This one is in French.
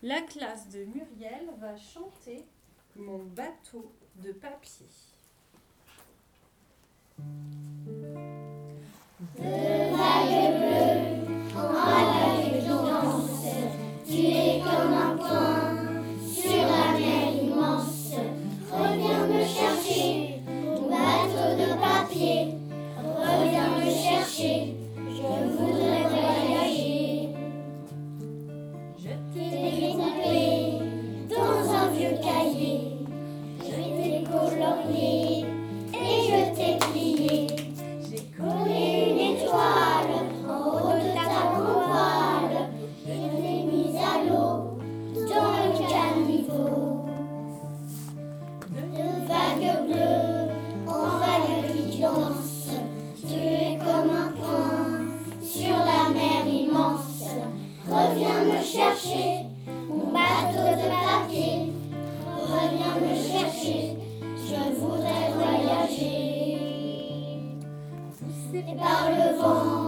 La classe de Muriel va chanter Mon bateau de papier. De vagues bleues, en vagues qui dansent, tu es comme un point sur la mer immense. Reviens me chercher, mon bateau de papier. Reviens me chercher, je voudrais voyager. Je t'ai découpé dans un vieux cahier, je t'ai colorié et je t'ai plié. J'ai collé une étoile en haut de ta voile, je l'ai mise à l'eau dans le caniveau. De vagues bleues en vagues qui dansent, tu es comme un point sur la mer immense. Reviens me chercher, mon bateau de papier. Reviens me chercher, je voudrais voyager. Poussé par le vent